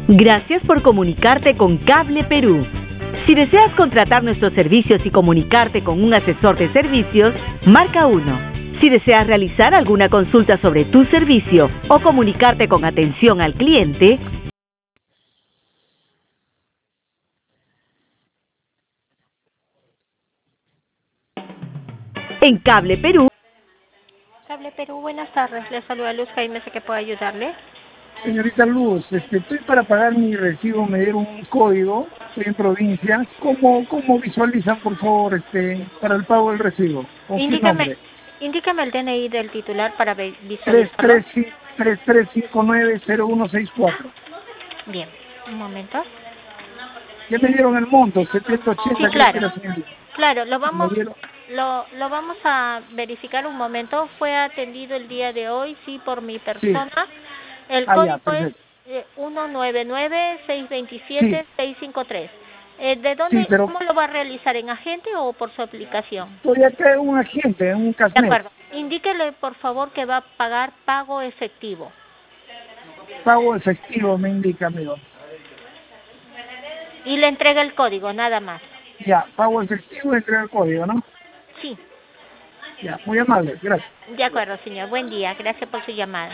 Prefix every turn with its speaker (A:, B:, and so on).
A: Gracias por comunicarte con Cable Perú. Si deseas contratar nuestros servicios y comunicarte con un asesor de servicios, marca 1. Si deseas realizar alguna consulta sobre tu servicio o comunicarte con atención al cliente, en Cable Perú.
B: Cable Perú, buenas tardes. Le saluda Luz Jaime, sé que puedo ayudarle.
C: Señorita Luz, estoy para pagar mi recibo, me dieron un código, estoy en provincia. ¿Cómo visualizan, por favor, para el pago del recibo? ¿Con qué nombre?
B: Indícame el DNI del titular para visualizarlo.
C: 33590164.
B: Bien, un momento.
C: Ya me dieron el monto, 780,
B: Sí,
C: creo que
B: claro.
C: era, señorita.
B: Claro, lo
C: Me
B: vamos
C: dieron...
B: lo vamos a verificar un momento. Fue atendido el día de hoy, sí, por mi
C: Sí.
B: persona. El
C: Ya,
B: código es
C: perfecto.
B: 199-627-653.
C: Sí,
B: ¿De
C: sí,
B: dónde,
C: pero
B: cómo lo va a realizar? ¿En agente o por su aplicación?
C: estoy acá en un agente, en un
B: De
C: Casnet.
B: acuerdo. Indíquele, por favor, que va a pagar pago efectivo.
C: Pago efectivo, me indica, amigo.
B: Y le entrega el código, nada más.
C: Ya, pago efectivo, entrega el código, ¿no?
B: Sí.
C: Ya, muy amable, gracias.
B: De acuerdo, señor. Buen día. Gracias por su llamada.